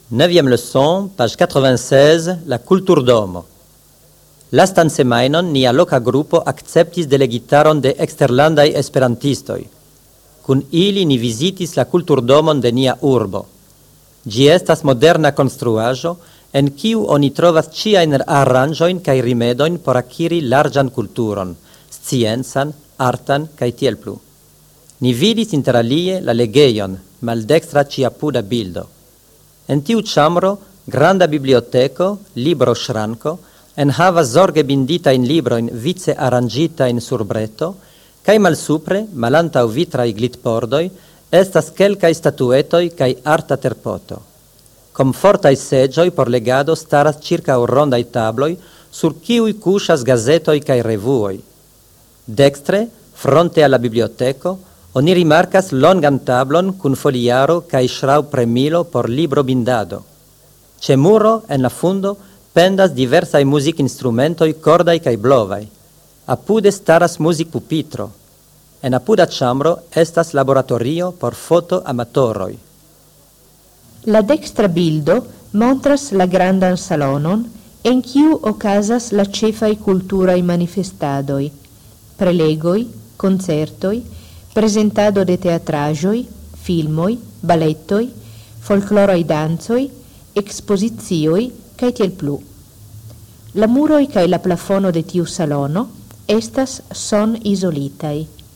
Neuvième leçon, page 96, la kulturdomo. Lastan semajnon nia loka grupo akceptis delegitaron de eksterlandaj esperantistoj. Kun ili ni vizitis la kulturdomon de nia urbo. Ĝi estas moderna konstruaĵo, en kiu oni trovas ĉiajn aranĝojn kaj rimedojn por akiri larĝan kulturon, sciencan, artan kaj tiel plu. Ni vidis interalie la legejon, maldekstra ĉiapuda bildo. En tiu ĉambro, granda biblioteko, libroŝranko, enhavas zorge binditajn librojn vice aranĝitajn sur breto, kaj malsupre, malantaŭ vitraj glitpordoj, estas kelkaj statuetoj kaj arta terpoto. Komfortaj seĝoj por legado staras ĉirkaŭ rondaj tabloj, sur kiuj kuŝas gazetoj kaj revuoj. Dekstre, fronte al la biblioteko, oni rimarkas longan tablon kun foliaro kaj ŝraŭpremilo por librobindado. Ĉe muro, en la fundo, pendas diversaj muzikinstrumentoj kordaj kaj blovaj. Apude staras muzikpupitro. En apuda ĉambro estas laboratorio por fotoamatoroj. La dekstra bildo montras la grandan salonon en kiu okazas la ĉefaj kulturaj manifestadoj, prelegoj, koncertoj, presentado de teatraĵoj, filmoj, baletoj, folkloraj dancoj, ekspozicioj kaj tiel plu. La muroj kaj la plafono de tiu salono estas son-izolitaj.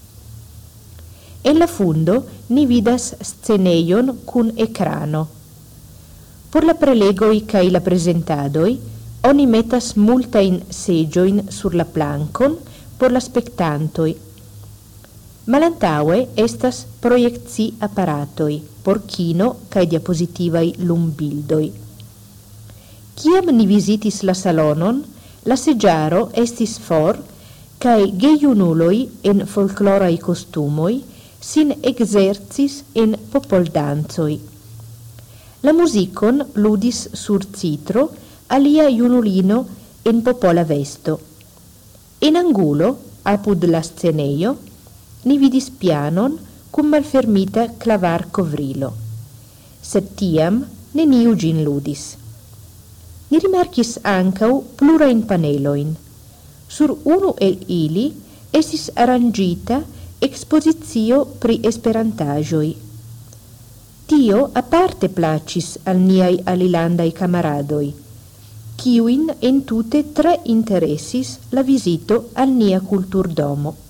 En la fundo ni vidas scenejon kun ekrano. Por la prelegoj kaj la prezentadoj oni metas multajn seĝojn sur la plankon por la spektantoj. Malantaŭe estas projekci-aparatoj por kino kaj diapozitivaj lumbildoj. Kiam ni vizitis la salonon, la seĝaro estis for kaj gejunuloj en folkloraj kostumoj sin ekzercis en popoldancoj. La muzikon ludis sur citro alia junulino en popola vesto. En angulo, apud la scenejo, ni vidis pianon cum malfermita klavarkovrilo. Sed tiam neniu ĝin ludis. Ni rimarkis ankaŭ plurajn panelojn. Sur unu el ili estis aranĝita ekspozicio pri esperantaĵoj. Tio aparte plaĉis al niaj alilandaj kamaradoj, kiujn entute tre interesis la vizito al nia kulturdomo.